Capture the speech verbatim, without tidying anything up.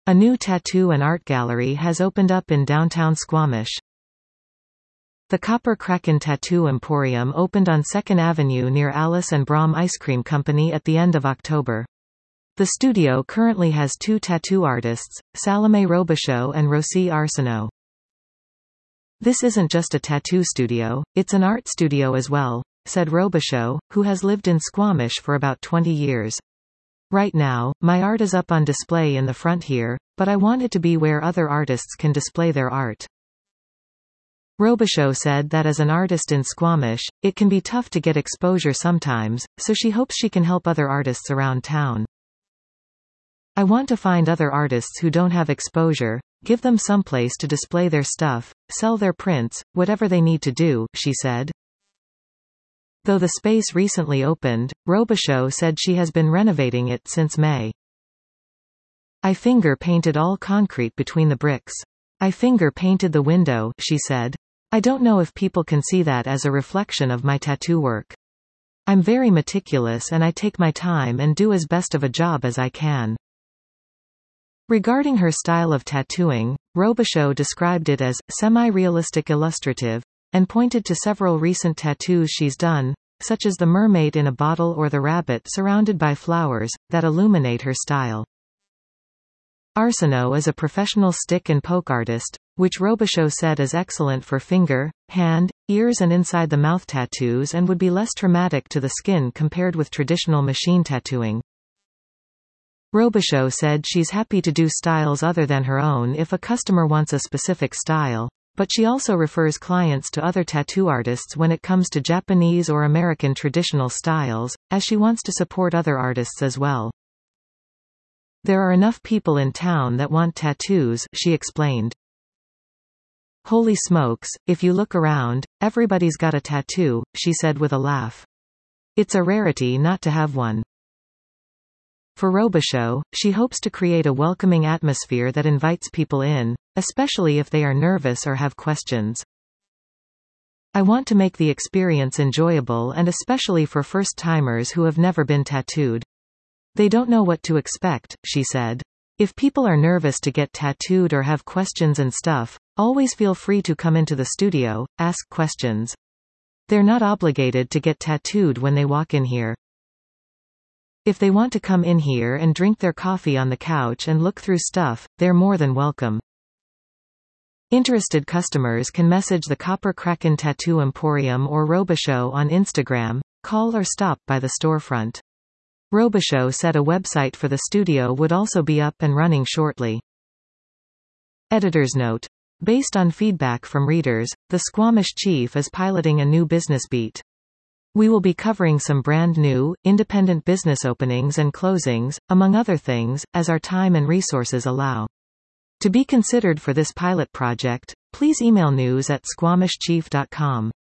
A new tattoo and art gallery has opened up in downtown Squamish. The Copper Kraken Tattoo Emporium opened on second Avenue near Alice and Braum Ice Cream Company at the end of October. The studio currently has two tattoo artists, Salome Robichaud and Rosie Arsenault. "This isn't just a tattoo studio, it's an art studio as well," said Robichaud, who has lived in Squamish for about twenty years. "Right now, my art is up on display in the front here, but I want it to be where other artists can display their art." Robichaud said that as an artist in Squamish, it can be tough to get exposure sometimes, so she hopes she can help other artists around town. "I want to find other artists who don't have exposure, give them someplace to display their stuff, sell their prints, whatever they need to do," she said. Though the space recently opened, Robichaud said she has been renovating it since May. "I finger painted all concrete between the bricks. I finger painted the window," she said. "I don't know if people can see that as a reflection of my tattoo work. I'm very meticulous and I take my time and do as best of a job as I can." Regarding her style of tattooing, Robichaud described it as semi-realistic illustrative, and pointed to several recent tattoos she's done, such as the mermaid in a bottle or the rabbit surrounded by flowers, that illuminate her style. Arsenault is a professional stick and poke artist, which Robichaud said is excellent for finger, hand, ears and inside-the-mouth tattoos and would be less traumatic to the skin compared with traditional machine tattooing. Robichaud said she's happy to do styles other than her own if a customer wants a specific style, but she also refers clients to other tattoo artists when it comes to Japanese or American traditional styles, as she wants to support other artists as well. "There are enough people in town that want tattoos," she explained. "Holy smokes, if you look around, everybody's got a tattoo," she said with a laugh. "It's a rarity not to have one." For Robichaud, she hopes to create a welcoming atmosphere that invites people in, especially if they are nervous or have questions. "I want to make the experience enjoyable and especially for first-timers who have never been tattooed. They don't know what to expect," she said. "If people are nervous to get tattooed or have questions and stuff, always feel free to come into the studio, ask questions. They're not obligated to get tattooed when they walk in here. If they want to come in here and drink their coffee on the couch and look through stuff, they're more than welcome." Interested customers can message the Copper Kraken Tattoo Emporium or Robichaud on Instagram, call or stop by the storefront. Robichaud said a website for the studio would also be up and running shortly. Editor's note. Based on feedback from readers, the Squamish Chief is piloting a new business beat. We will be covering some brand new, independent business openings and closings, among other things, as our time and resources allow. To be considered for this pilot project, please email news at squamish chief dot com.